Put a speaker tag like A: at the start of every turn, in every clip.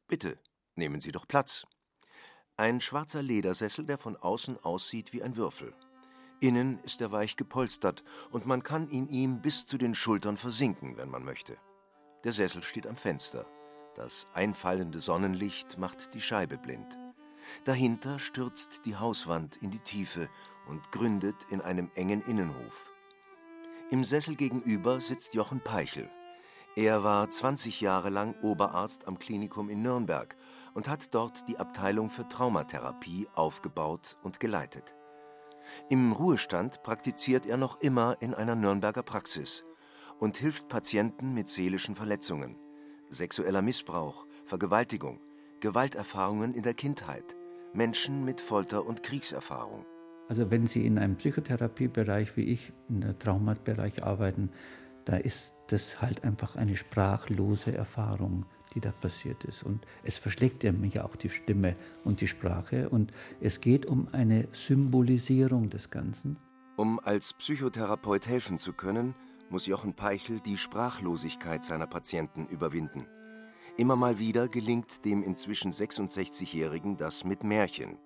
A: »Bitte, nehmen Sie doch Platz.« Ein schwarzer Ledersessel, der von außen aussieht wie ein Würfel. Innen ist er weich gepolstert und man kann in ihm bis zu den Schultern versinken, wenn man möchte. Der Sessel steht am Fenster. Das einfallende Sonnenlicht macht die Scheibe blind. Dahinter stürzt die Hauswand in die Tiefe und gründet in einem engen Innenhof. Im Sessel gegenüber sitzt Jochen Peichel. Er war 20 Jahre lang Oberarzt am Klinikum in Nürnberg und hat dort die Abteilung für Traumatherapie aufgebaut und geleitet. Im Ruhestand praktiziert er noch immer in einer Nürnberger Praxis und hilft Patienten mit seelischen Verletzungen, sexueller Missbrauch, Vergewaltigung, Gewalterfahrungen in der Kindheit, Menschen mit Folter- und Kriegserfahrung.
B: Also wenn Sie in einem Psychotherapiebereich wie ich, in der Traumabereich arbeiten, da ist das halt einfach eine sprachlose Erfahrung, die da passiert ist. Und es verschlägt ja mich auch die Stimme und die Sprache. Und es geht um eine Symbolisierung des Ganzen.
A: Um als Psychotherapeut helfen zu können, muss Jochen Peichel die Sprachlosigkeit seiner Patienten überwinden. Immer mal wieder gelingt dem inzwischen 66-Jährigen das mit Märchen.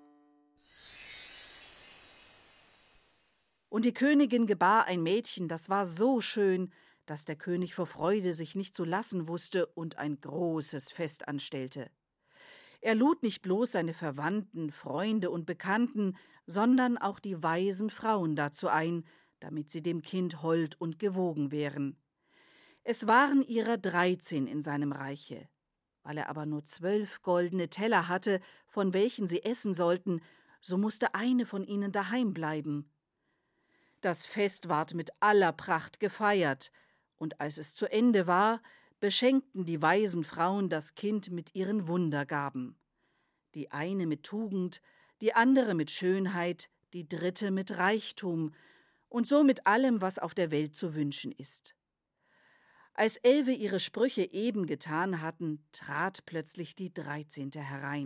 C: Und die Königin gebar ein Mädchen, das war so schön, dass der König vor Freude sich nicht zu lassen wusste und ein großes Fest anstellte. Er lud nicht bloß seine Verwandten, Freunde und Bekannten, sondern auch die weisen Frauen dazu ein, damit sie dem Kind hold und gewogen wären. Es waren ihrer 13 in seinem Reiche. Weil er aber nur 12 goldene Teller hatte, von welchen sie essen sollten, so musste eine von ihnen daheim bleiben. Das Fest ward mit aller Pracht gefeiert, und als es zu Ende war, beschenkten die weisen Frauen das Kind mit ihren Wundergaben. Die eine mit Tugend, die andere mit Schönheit, die dritte mit Reichtum und so mit allem, was auf der Welt zu wünschen ist. Als 11 ihre Sprüche eben getan hatten, trat plötzlich die 13. herein.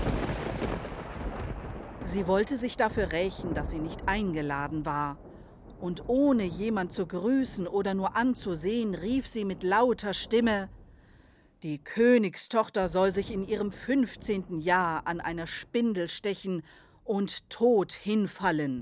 C: Sie wollte sich dafür rächen, dass sie nicht eingeladen war. Und ohne jemand zu grüßen oder nur anzusehen, rief sie mit lauter Stimme: »Die Königstochter soll sich in ihrem 15. Jahr an einer Spindel stechen und tot hinfallen.«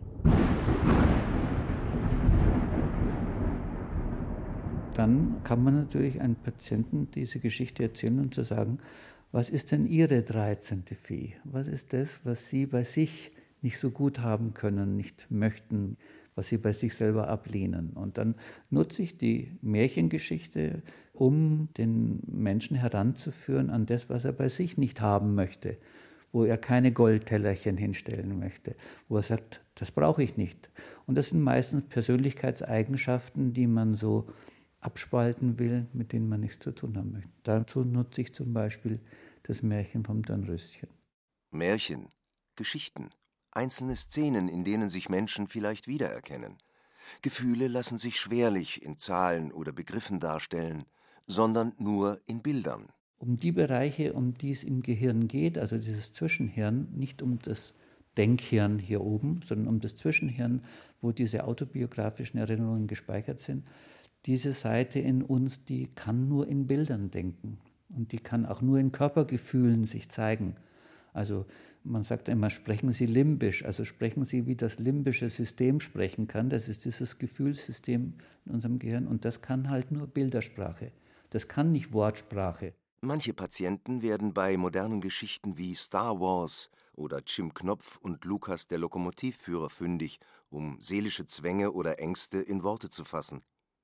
B: Dann kann man natürlich einem Patienten diese Geschichte erzählen und zu sagen, was ist denn Ihre 13. Fee? Was ist das, was Sie bei sich nicht so gut haben können, nicht möchten, was Sie bei sich selber ablehnen? Und dann nutze ich die Märchengeschichte, um den Menschen heranzuführen an das, was er bei sich nicht haben möchte, wo er keine Goldtellerchen hinstellen möchte, wo er sagt, das brauche ich nicht. Und das sind meistens Persönlichkeitseigenschaften, die man so abspalten will, mit denen man nichts zu tun haben möchte. Dazu nutze ich zum Beispiel das Märchen vom Dornröschen.
A: Märchen, Geschichten, einzelne Szenen, in denen sich Menschen vielleicht wiedererkennen. Gefühle lassen sich schwerlich in Zahlen oder Begriffen darstellen, sondern nur in Bildern.
B: Um die Bereiche, um die es im Gehirn geht, also dieses Zwischenhirn, nicht um das Denkhirn hier oben, sondern um das Zwischenhirn, wo diese autobiografischen Erinnerungen gespeichert sind, diese Seite in uns, die kann nur in Bildern denken und die kann auch nur in Körpergefühlen sich zeigen. Also man sagt immer, sprechen Sie limbisch, also sprechen Sie, wie das limbische System sprechen kann. Das ist dieses Gefühlssystem in unserem Gehirn und das kann halt nur Bildersprache. Das kann nicht Wortsprache.
A: Manche Patienten werden bei modernen Geschichten wie Star Wars oder Jim Knopf und Lukas der Lokomotivführer fündig, um seelische Zwänge oder Ängste in Worte zu fassen.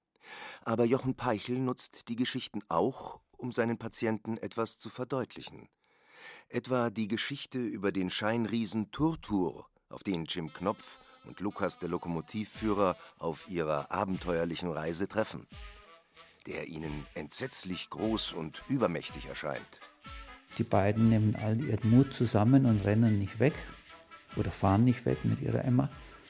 A: Aber Jochen Peichel nutzt die Geschichten auch, um seinen Patienten etwas zu verdeutlichen. Etwa die Geschichte über den Scheinriesen Turtur, auf den Jim Knopf und Lukas der Lokomotivführer auf ihrer abenteuerlichen Reise treffen, der ihnen entsetzlich groß und übermächtig erscheint.
B: Die beiden nehmen all ihren Mut zusammen und rennen nicht weg oder fahren nicht weg mit ihrer Emma.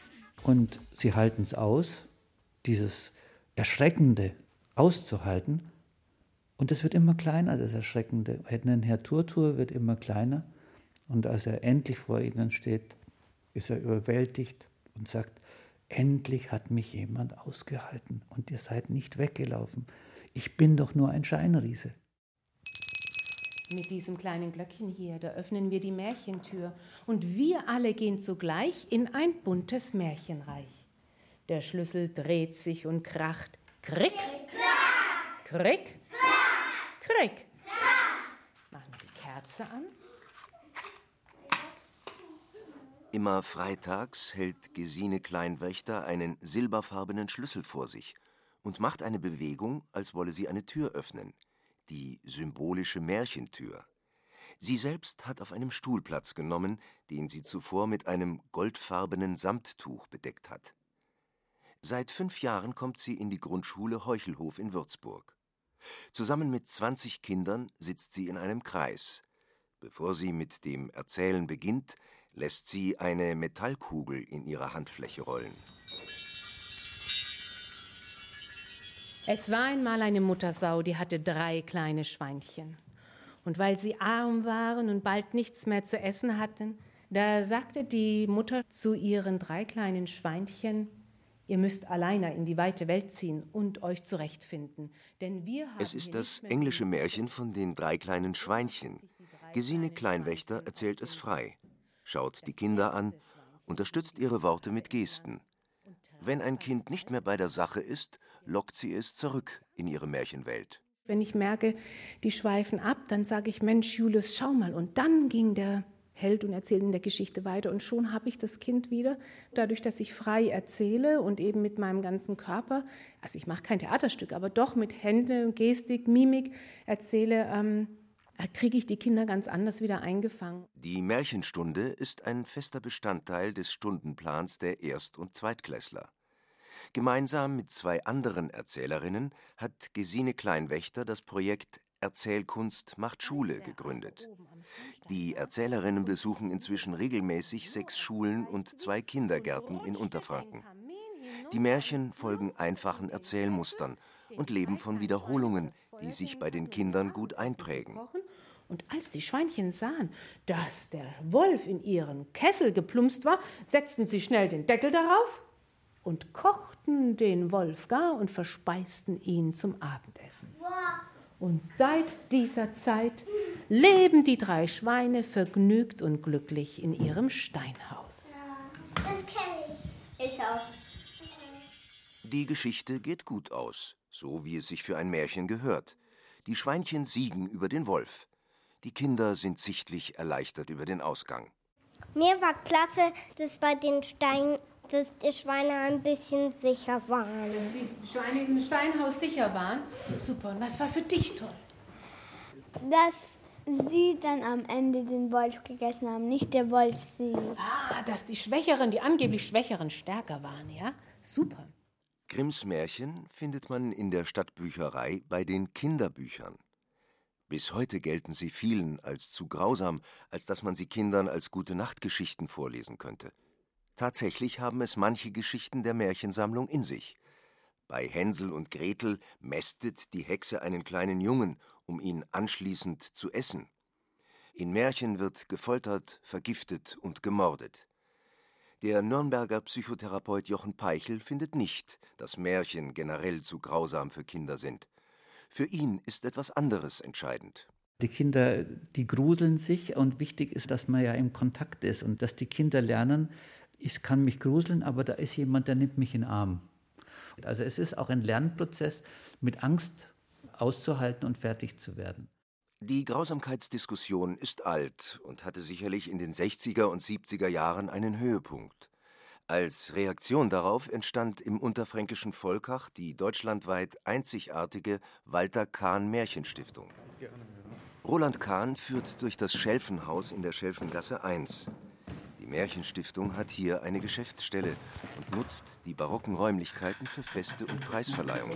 B: Und sie halten es aus, dieses Erschreckende auszuhalten. Und es wird immer kleiner, das Erschreckende. Herr Turtur wird immer kleiner. Und als er endlich vor ihnen steht, ist er überwältigt und sagt, endlich hat mich jemand ausgehalten und ihr seid nicht weggelaufen. Ich bin doch nur ein Scheinriese.
D: Mit diesem kleinen Glöckchen hier, da öffnen wir die Märchentür und wir alle gehen zugleich in ein buntes Märchenreich. Der Schlüssel dreht sich und kracht. Krick, krick, krick. Machen wir die Kerze an.
A: Immer freitags hält Gesine Kleinwächter einen silberfarbenen Schlüssel vor sich und macht eine Bewegung, als wolle sie eine Tür öffnen. Die symbolische Märchentür. Sie selbst hat auf einem Stuhl Platz genommen, den sie zuvor mit einem goldfarbenen Samttuch bedeckt hat. Seit 5 Jahren kommt sie in die Grundschule Heuchelhof in Würzburg. Zusammen mit 20 Kindern sitzt sie in einem Kreis. Bevor sie mit dem Erzählen beginnt, lässt sie eine Metallkugel in ihrer Handfläche rollen.
D: Es war einmal eine Muttersau, die hatte 3 kleine Schweinchen. Und weil sie arm waren und bald nichts mehr zu essen hatten, da sagte die Mutter zu ihren 3 kleinen Schweinchen: Ihr müsst alleine in die weite Welt ziehen und euch zurechtfinden, denn wir haben.
A: Es ist das englische Märchen von den 3 kleinen Schweinchen. Gesine Kleinwächter erzählt es frei, schaut die Kinder an, unterstützt ihre Worte mit Gesten. Wenn ein Kind nicht mehr bei der Sache ist, lockt sie es zurück in ihre Märchenwelt.
D: Wenn ich merke, die schweifen ab, dann sage ich: Mensch, Julius, schau mal. Und dann ging der Held und erzählt in der Geschichte weiter. Und schon habe ich das Kind wieder, dadurch, dass ich frei erzähle und eben mit meinem ganzen Körper, also ich mache kein Theaterstück, aber doch mit Händen, Gestik, Mimik erzähle, kriege ich die Kinder ganz anders wieder eingefangen.
A: Die Märchenstunde ist ein fester Bestandteil des Stundenplans der Erst- und Zweitklässler. Gemeinsam mit 2 anderen Erzählerinnen hat Gesine Kleinwächter das Projekt Erzählkunst macht Schule gegründet. Die Erzählerinnen besuchen inzwischen regelmäßig 6 Schulen und 2 Kindergärten in Unterfranken. Die Märchen folgen einfachen Erzählmustern und leben von Wiederholungen, die sich bei den Kindern gut einprägen.
D: Und als die Schweinchen sahen, dass der Wolf in ihren Kessel geplumpst war, setzten sie schnell den Deckel darauf und kochten den Wolf gar und verspeisten ihn zum Abendessen. Und seit dieser Zeit leben die 3 Schweine vergnügt und glücklich in ihrem Steinhaus.
E: Ja, das kenne ich. Ich auch.
A: Die Geschichte geht gut aus, so wie es sich für ein Märchen gehört. Die Schweinchen siegen über den Wolf. Die Kinder sind sichtlich erleichtert über den Ausgang.
E: Mir war klasse, dass bei den Steinen, dass die Schweine ein bisschen sicher waren.
D: Dass die Schweine im Steinhaus sicher waren? Super. Und was war für dich toll?
F: Dass sie dann am Ende den Wolf gegessen haben, nicht der Wolf sie.
D: Dass die Schwächeren, die angeblich Schwächeren, stärker waren, ja? Super.
A: Grimms Märchen findet man in der Stadtbücherei bei den Kinderbüchern. Bis heute gelten sie vielen als zu grausam, als dass man sie Kindern als Gute-Nacht-Geschichten vorlesen könnte. Tatsächlich haben es manche Geschichten der Märchensammlung in sich. Bei Hänsel und Gretel mästet die Hexe einen kleinen Jungen, um ihn anschließend zu essen. In Märchen wird gefoltert, vergiftet und gemordet. Der Nürnberger Psychotherapeut Jochen Peichel findet nicht, dass Märchen generell zu grausam für Kinder sind. Für ihn ist etwas anderes entscheidend.
B: Die Kinder, die gruseln sich und wichtig ist, dass man ja im Kontakt ist und dass die Kinder lernen, ich kann mich gruseln, aber da ist jemand, der nimmt mich in den Arm. Also es ist auch ein Lernprozess, mit Angst auszuhalten und fertig zu werden.
A: Die Grausamkeitsdiskussion ist alt und hatte sicherlich in den 60er und 70er Jahren einen Höhepunkt. Als Reaktion darauf entstand im unterfränkischen Volkach die deutschlandweit einzigartige Walter Kahn Märchenstiftung. Roland Kahn führt durch das Schelfenhaus in der Schelfengasse 1. Die Märchenstiftung hat hier eine Geschäftsstelle und nutzt die barocken Räumlichkeiten für Feste und Preisverleihungen.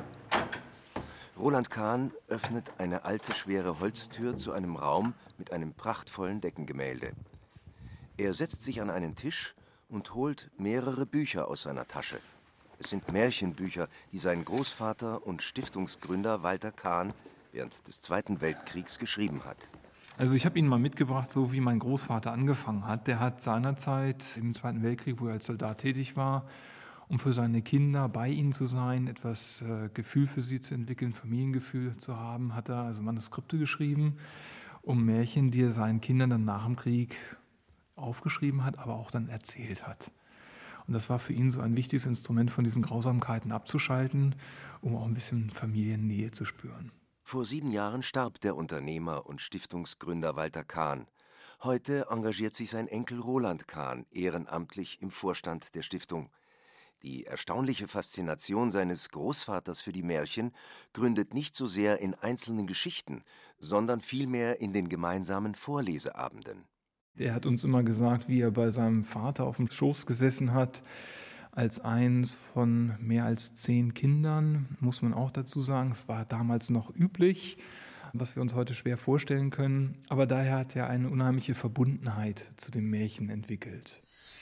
A: Roland Kahn öffnet eine alte, schwere Holztür zu einem Raum mit einem prachtvollen Deckengemälde. Er setzt sich an einen Tisch und holt mehrere Bücher aus seiner Tasche. Es sind Märchenbücher, die sein Großvater und Stiftungsgründer Walter Kahn während des Zweiten Weltkriegs geschrieben hat.
G: Also ich habe ihn mal mitgebracht, so wie mein Großvater angefangen hat. Der hat seinerzeit im Zweiten Weltkrieg, wo er als Soldat tätig war, um für seine Kinder bei ihnen zu sein, etwas Gefühl für sie zu entwickeln, Familiengefühl zu haben, hat er also Manuskripte geschrieben. um Märchen, die er seinen Kindern dann nach dem Krieg aufgeschrieben hat, aber auch dann erzählt hat. Und das war für ihn so ein wichtiges Instrument, von diesen Grausamkeiten abzuschalten, um auch ein bisschen Familiennähe zu spüren.
A: Vor 7 Jahren starb der Unternehmer und Stiftungsgründer Walter Kahn. Heute engagiert sich sein Enkel Roland Kahn ehrenamtlich im Vorstand der Stiftung. Die erstaunliche Faszination seines Großvaters für die Märchen gründet nicht so sehr in einzelnen Geschichten, sondern vielmehr in den gemeinsamen Vorleseabenden.
G: Er hat uns immer gesagt, wie er bei seinem Vater auf dem Schoß gesessen hat, als eins von mehr als 10 Kindern, muss man auch dazu sagen. Es war damals noch üblich, was wir uns heute schwer vorstellen können. Aber daher hat er eine unheimliche Verbundenheit zu dem Märchen entwickelt.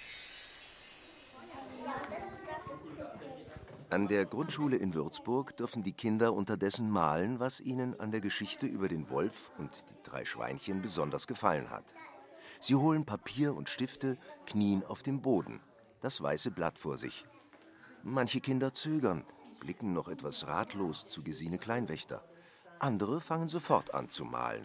A: An der Grundschule in Würzburg dürfen die Kinder unterdessen malen, was ihnen an der Geschichte über den Wolf und die 3 Schweinchen besonders gefallen hat. Sie holen Papier und Stifte, knien auf dem Boden, das weiße Blatt vor sich. Manche Kinder zögern, blicken noch etwas ratlos zu Gesine Kleinwächter. Andere fangen sofort an zu malen.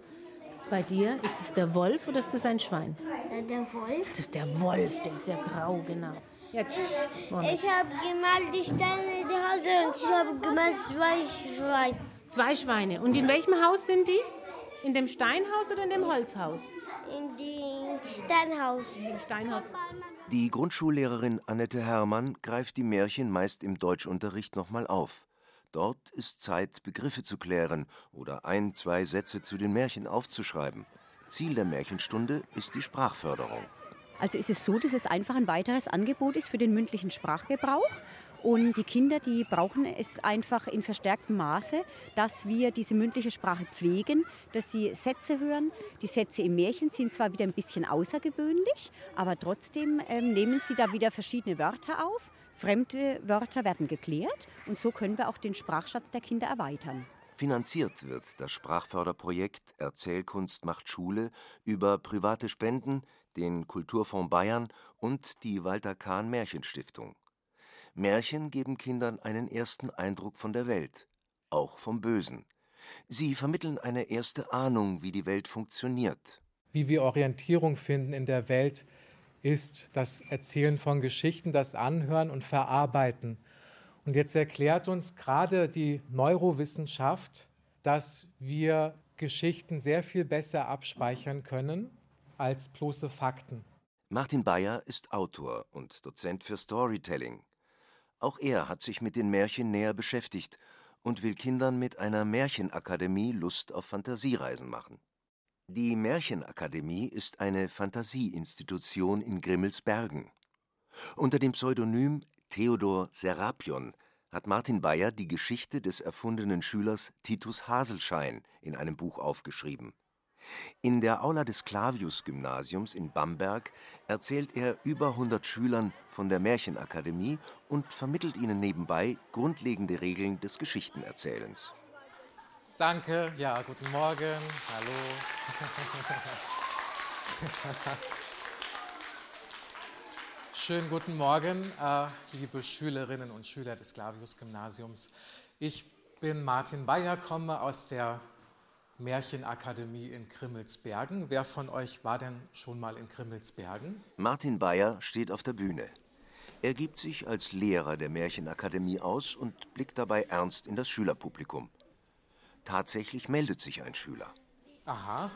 D: Bei dir, ist es der Wolf oder ist das ein Schwein?
E: Der Wolf.
D: Das ist der Wolf, der ist ja grau, genau. Jetzt.
E: Ich habe gemalt die Steine der Hause und ich habe gemalt 2 Schweine.
D: 2 Schweine. Und in welchem Haus sind die? In dem Steinhaus oder in dem Holzhaus?
E: In dem Steinhaus.
D: Im Steinhaus.
A: Die Grundschullehrerin Annette Herrmann greift die Märchen meist im Deutschunterricht nochmal auf. Dort ist Zeit, Begriffe zu klären oder 1, 2 Sätze zu den Märchen aufzuschreiben. Ziel der Märchenstunde ist die Sprachförderung.
H: Also ist es so, dass es einfach ein weiteres Angebot ist für den mündlichen Sprachgebrauch. Und die Kinder, die brauchen es einfach in verstärktem Maße, dass wir diese mündliche Sprache pflegen, dass sie Sätze hören. Die Sätze im Märchen sind zwar wieder ein bisschen außergewöhnlich, aber trotzdem nehmen sie da wieder verschiedene Wörter auf. Fremde Wörter werden geklärt und so können wir auch den Sprachschatz der Kinder erweitern.
A: Finanziert wird das Sprachförderprojekt Erzählkunst macht Schule über private Spenden, den Kulturfonds Bayern und die Walter Kahn Märchenstiftung. Märchen geben Kindern einen ersten Eindruck von der Welt, auch vom Bösen. Sie vermitteln eine erste Ahnung, wie die Welt funktioniert.
I: Wie wir Orientierung finden in der Welt, ist das Erzählen von Geschichten, das Anhören und Verarbeiten. Und jetzt erklärt uns gerade die Neurowissenschaft, dass wir Geschichten sehr viel besser abspeichern können als bloße Fakten.
A: Martin Bayer ist Autor und Dozent für Storytelling. Auch er hat sich mit den Märchen näher beschäftigt und will Kindern mit einer Märchenakademie Lust auf Fantasiereisen machen. Die Märchenakademie ist eine Fantasieinstitution in Grimmelsbergen. Unter dem Pseudonym Theodor Serapion hat Martin Bayer die Geschichte des erfundenen Schülers Titus Haselschein in einem Buch aufgeschrieben. In der Aula des Clavius-Gymnasiums in Bamberg erzählt er über 100 Schülern von der Märchenakademie und vermittelt ihnen nebenbei grundlegende Regeln des Geschichtenerzählens.
I: Danke, ja, guten Morgen, hallo. Schönen guten Morgen, liebe Schülerinnen und Schüler des Clavius-Gymnasiums. Ich bin Martin Bayer, komme aus der Märchenakademie in Grimmelsbergen. Wer von euch war denn schon mal in Grimmelsbergen?
A: Martin Bayer steht auf der Bühne. Er gibt sich als Lehrer der Märchenakademie aus und blickt dabei ernst in das Schülerpublikum. Tatsächlich meldet sich ein Schüler.
I: Aha.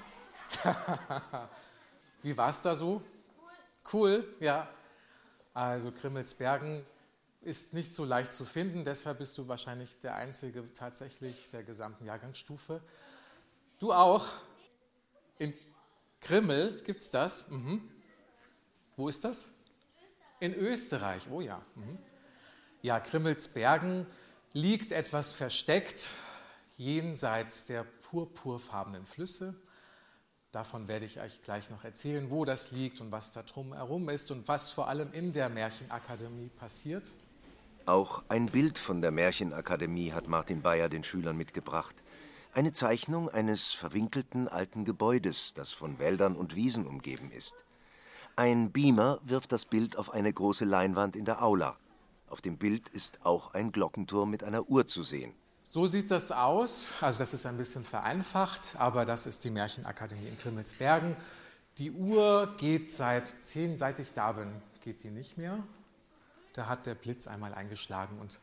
I: Wie war's da so? Cool, ja. Also Grimmelsbergen ist nicht so leicht zu finden, deshalb bist du wahrscheinlich der Einzige tatsächlich der gesamten Jahrgangsstufe. Du auch? In Grimmel gibt's das? Mhm. Wo ist das? In Österreich, oh ja. Mhm. Ja, Grimmelsbergen liegt etwas versteckt jenseits der purpurfarbenen Flüsse. Davon werde ich euch gleich noch erzählen, wo das liegt und was da drum herum ist und was vor allem in der Märchenakademie passiert.
A: Auch ein Bild von der Märchenakademie hat Martin Bayer den Schülern mitgebracht. Eine Zeichnung eines verwinkelten alten Gebäudes, das von Wäldern und Wiesen umgeben ist. Ein Beamer wirft das Bild auf eine große Leinwand in der Aula. Auf dem Bild ist auch ein Glockenturm mit einer Uhr zu sehen.
I: So sieht das aus. Also das ist ein bisschen vereinfacht, aber das ist die Märchenakademie in Krimmelsbergen. Die Uhr geht seit ich da bin, geht die nicht mehr. Da hat der Blitz einmal eingeschlagen und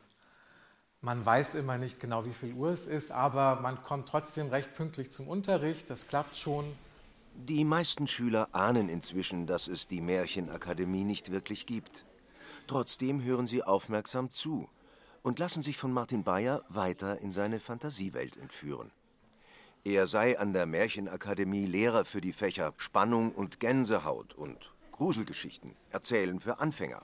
I: man weiß immer nicht genau, wie viel Uhr es ist, aber man kommt trotzdem recht pünktlich zum Unterricht. Das klappt schon.
A: Die meisten Schüler ahnen inzwischen, dass es die Märchenakademie nicht wirklich gibt. Trotzdem hören sie aufmerksam zu und lassen sich von Martin Beyer weiter in seine Fantasiewelt entführen. Er sei an der Märchenakademie Lehrer für die Fächer Spannung und Gänsehaut und Gruselgeschichten, Erzählen für Anfänger.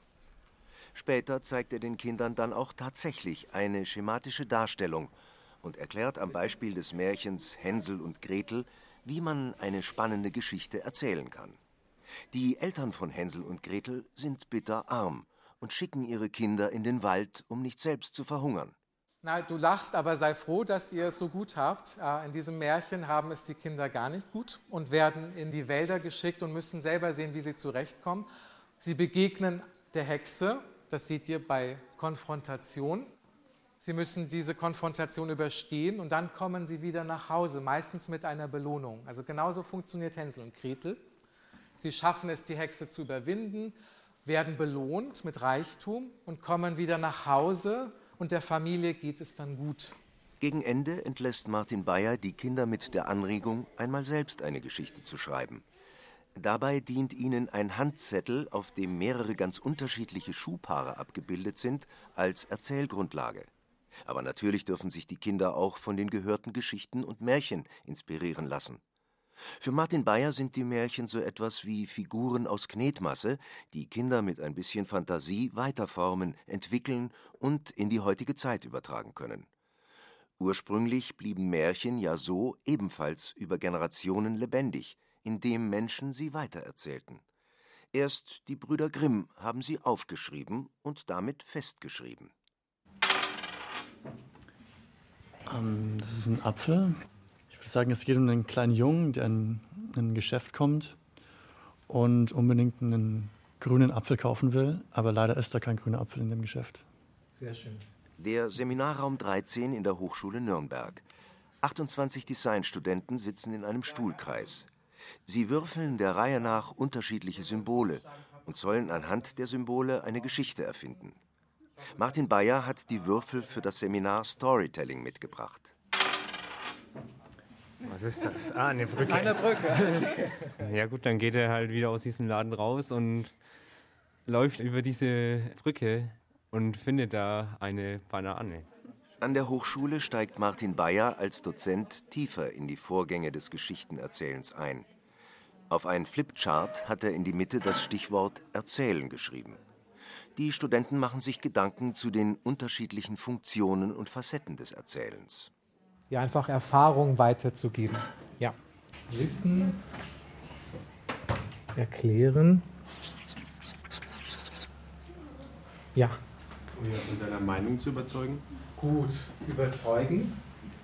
A: Später zeigt er den Kindern dann auch tatsächlich eine schematische Darstellung und erklärt am Beispiel des Märchens Hänsel und Gretel, wie man eine spannende Geschichte erzählen kann. Die Eltern von Hänsel und Gretel sind bitterarm und schicken ihre Kinder in den Wald, um nicht selbst zu verhungern.
I: Na, du lachst, aber sei froh, dass ihr es so gut habt. In diesem Märchen haben es die Kinder gar nicht gut und werden in die Wälder geschickt und müssen selber sehen, wie sie zurechtkommen. Sie begegnen der Hexe, das seht ihr bei Konfrontation. Sie müssen diese Konfrontation überstehen und dann kommen sie wieder nach Hause, meistens mit einer Belohnung. Also genauso funktioniert Hänsel und Gretel. Sie schaffen es, die Hexe zu überwinden, werden belohnt mit Reichtum und kommen wieder nach Hause und der Familie geht es dann gut.
A: Gegen Ende entlässt Martin Beyer die Kinder mit der Anregung, einmal selbst eine Geschichte zu schreiben. Dabei dient ihnen ein Handzettel, auf dem mehrere ganz unterschiedliche Schuhpaare abgebildet sind, als Erzählgrundlage. Aber natürlich dürfen sich die Kinder auch von den gehörten Geschichten und Märchen inspirieren lassen. Für Martin Beyer sind die Märchen so etwas wie Figuren aus Knetmasse, die Kinder mit ein bisschen Fantasie weiterformen, entwickeln und in die heutige Zeit übertragen können. Ursprünglich blieben Märchen ja so ebenfalls über Generationen lebendig, indem Menschen sie weitererzählten. Erst die Brüder Grimm haben sie aufgeschrieben und damit festgeschrieben.
J: Das ist ein Apfel. Ich würde sagen, es geht um einen kleinen Jungen, der in ein Geschäft kommt und unbedingt einen grünen Apfel kaufen will, aber leider ist da kein grüner Apfel in dem Geschäft.
I: Sehr schön.
A: Der Seminarraum 13 in der Hochschule Nürnberg. 28 Designstudenten sitzen in einem Stuhlkreis. Sie würfeln der Reihe nach unterschiedliche Symbole und sollen anhand der Symbole eine Geschichte erfinden. Martin Beyer hat die Würfel für das Seminar Storytelling mitgebracht.
K: Was ist das? Ah, eine Brücke.
I: Eine Brücke.
K: Ja gut, dann geht er halt wieder aus diesem Laden raus und läuft über diese Brücke und findet da eine Banane.
A: An der Hochschule steigt Martin Beyer als Dozent tiefer in die Vorgänge des Geschichtenerzählens ein. Auf ein Flipchart hat er in die Mitte das Stichwort Erzählen geschrieben. Die Studenten machen sich Gedanken zu den unterschiedlichen Funktionen und Facetten des Erzählens.
I: Ja, einfach Erfahrung weiterzugeben. Ja. Wissen, erklären. Ja.
L: Um ihn von seiner Meinung zu überzeugen?
I: Gut, überzeugen.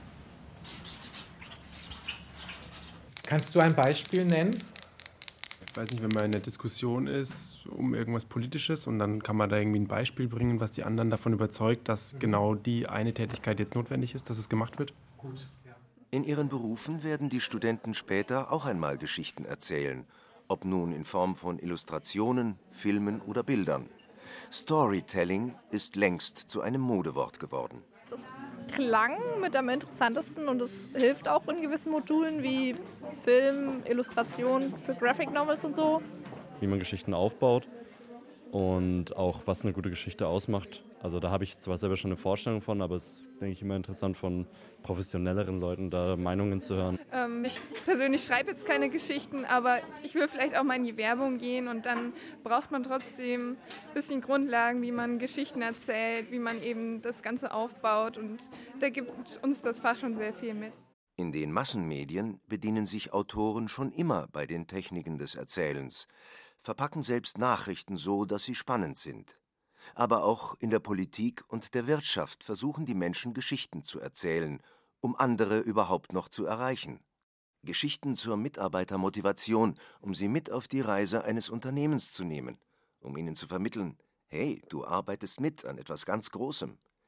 I: Kannst du ein Beispiel nennen?
L: Ich weiß nicht, wenn man in der Diskussion ist um irgendwas Politisches und dann kann man da irgendwie ein Beispiel bringen, was die anderen davon überzeugt, dass genau die eine Tätigkeit jetzt notwendig ist, dass es gemacht wird.
I: Gut, ja.
A: In ihren Berufen werden die Studenten später auch einmal Geschichten erzählen, ob nun in Form von Illustrationen, Filmen oder Bildern. Storytelling ist längst zu einem Modewort geworden.
M: Das klang mit am interessantesten und es hilft auch in gewissen Modulen wie Film, Illustration für Graphic Novels und so.
N: Wie man Geschichten aufbaut und auch was eine gute Geschichte ausmacht. Also da habe ich zwar selber schon eine Vorstellung von, aber es ist, denke ich, immer interessant von professionelleren Leuten da Meinungen zu hören.
M: Ich persönlich schreibe jetzt keine Geschichten, aber ich will vielleicht auch mal in die Werbung gehen und dann braucht man trotzdem ein bisschen Grundlagen, wie man Geschichten erzählt, wie man eben das Ganze aufbaut und da gibt uns das Fach schon sehr viel mit.
A: In den Massenmedien bedienen sich Autoren schon immer bei den Techniken des Erzählens, verpacken selbst Nachrichten so, dass sie spannend sind. Aber auch in der Politik und der Wirtschaft versuchen die Menschen, Geschichten zu erzählen, um andere überhaupt noch zu erreichen. Geschichten zur Mitarbeitermotivation, um sie mit auf die Reise eines Unternehmens zu nehmen, um ihnen zu vermitteln, hey, du arbeitest mit an etwas ganz Großem.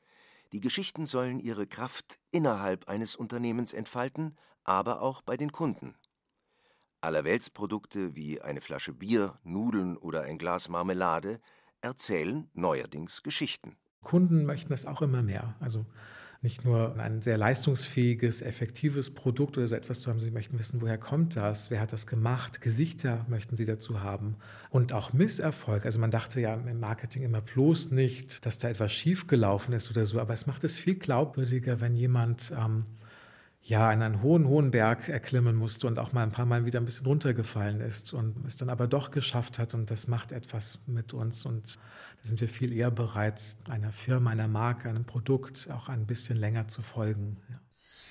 A: Die Geschichten sollen ihre Kraft innerhalb eines Unternehmens entfalten, aber auch bei den Kunden. Allerweltsprodukte wie eine Flasche Bier, Nudeln oder ein Glas Marmelade erzählen neuerdings Geschichten.
O: Kunden möchten das auch immer mehr. Also nicht nur ein sehr leistungsfähiges, effektives Produkt oder so etwas zu haben. Sie möchten wissen, woher kommt das? Wer hat das gemacht? Gesichter möchten sie dazu haben. Und auch Misserfolg. Also man dachte ja im Marketing immer bloß nicht, dass da etwas schiefgelaufen ist oder so. Aber es macht es viel glaubwürdiger, wenn jemand einen hohen Berg erklimmen musste und auch mal ein paar Mal wieder ein bisschen runtergefallen ist und es dann aber doch geschafft hat. Und das macht etwas mit uns. Und da sind wir viel eher bereit, einer Firma, einer Marke, einem Produkt auch ein bisschen länger zu folgen. Ja.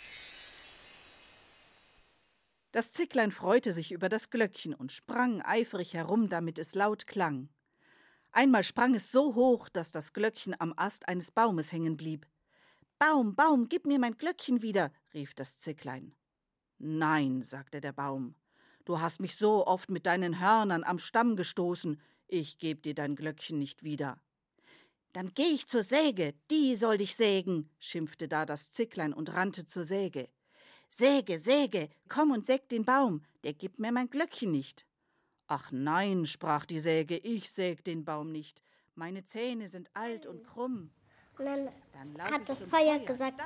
C: Das Zicklein freute sich über das Glöckchen und sprang eifrig herum, damit es laut klang. Einmal sprang es so hoch, dass das Glöckchen am Ast eines Baumes hängen blieb. »Baum, Baum, gib mir mein Glöckchen wieder«, rief das Zicklein. »Nein«, sagte der Baum, »du hast mich so oft mit deinen Hörnern am Stamm gestoßen, ich geb dir dein Glöckchen nicht wieder.« »Dann geh ich zur Säge, die soll dich sägen«, schimpfte da das Zicklein und rannte zur Säge. »Säge, Säge, komm und säg den Baum, der gibt mir mein Glöckchen nicht.« »Ach nein«, sprach die Säge, »ich säg den Baum nicht, meine Zähne sind alt und krumm.«
E: Und dann hat das Feuer gesagt,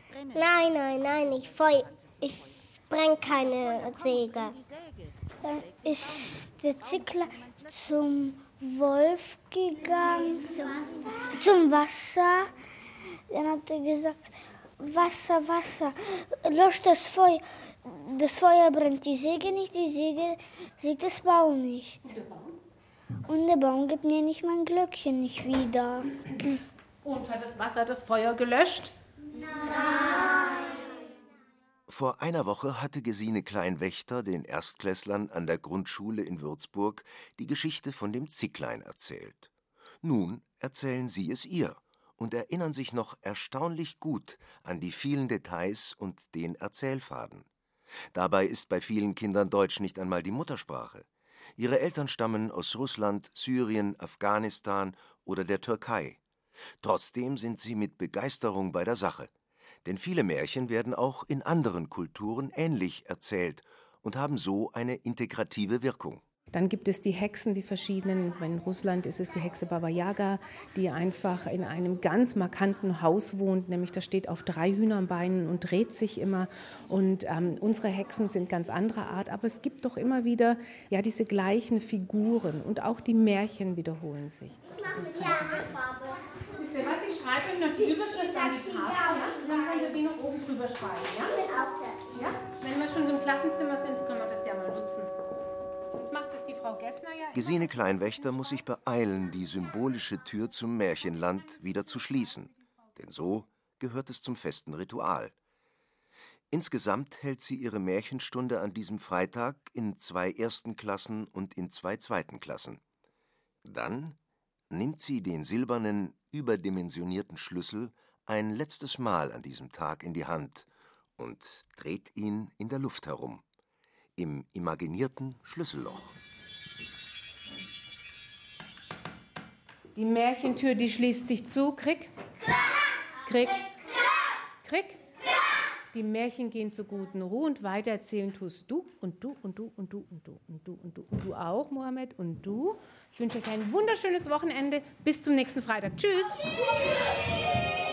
E: nein, ich brenne keine Säge.
F: Dann ist der Zicklein zum Wolf gegangen, zum Wasser. Dann hat er gesagt, Wasser, Wasser, löscht das Feuer. Das Feuer brennt die Säge nicht, die Säge sägt das Baum nicht. Und der Baum gibt mir nicht mein Glöckchen nicht wieder.
D: Und hat das Wasser das Feuer gelöscht?
A: Nein. Vor einer Woche hatte Gesine Kleinwächter den Erstklässlern an der Grundschule in Würzburg die Geschichte von dem Zicklein erzählt. Nun erzählen sie es ihr und erinnern sich noch erstaunlich gut an die vielen Details und den Erzählfaden. Dabei ist bei vielen Kindern Deutsch nicht einmal die Muttersprache. Ihre Eltern stammen aus Russland, Syrien, Afghanistan oder der Türkei. Trotzdem sind sie mit Begeisterung bei der Sache. Denn viele Märchen werden auch in anderen Kulturen ähnlich erzählt und haben so eine integrative Wirkung.
D: Dann gibt es die Hexen, die verschiedenen. In Russland ist es die Hexe Baba Yaga, die einfach in einem ganz markanten Haus wohnt. Nämlich da steht auf 3 Hühnerbeinen und dreht sich immer. Und unsere Hexen sind ganz anderer Art. Aber es gibt doch immer wieder diese gleichen Figuren. Und auch die Märchen wiederholen sich.
E: Ich mache mit der Farbe.
D: Wisst ihr was? Ich schreibe noch die Überschrift an die Tafel. Ja? Und dann könnt ihr die noch oben drüber schreiben. Ja?
E: Ich bin auch fertig.
D: Ja? Wenn wir schon so im Klassenzimmer sind, können wir das ja mal nutzen. Sonst macht das die Frau Gessner ja.
A: Gesine Kleinwächter muss sich beeilen, die symbolische Tür zum Märchenland wieder zu schließen. Denn so gehört es zum festen Ritual. Insgesamt hält sie ihre Märchenstunde an diesem Freitag in 2 1. Klassen und in 2 2. Klassen. Dann nimmt sie den silbernen, überdimensionierten Schlüssel ein letztes Mal an diesem Tag in die Hand und dreht ihn in der Luft herum. Im imaginierten Schlüsselloch.
D: Die Märchentür, die schließt sich zu. Krick. Krick. Krick. Die Märchen gehen zur guten Ruhe und weitererzählen tust du und du und du und du und du und du und du und du auch, Mohammed, und du. Ich wünsche euch ein wunderschönes Wochenende. Bis zum nächsten Freitag. Tschüss.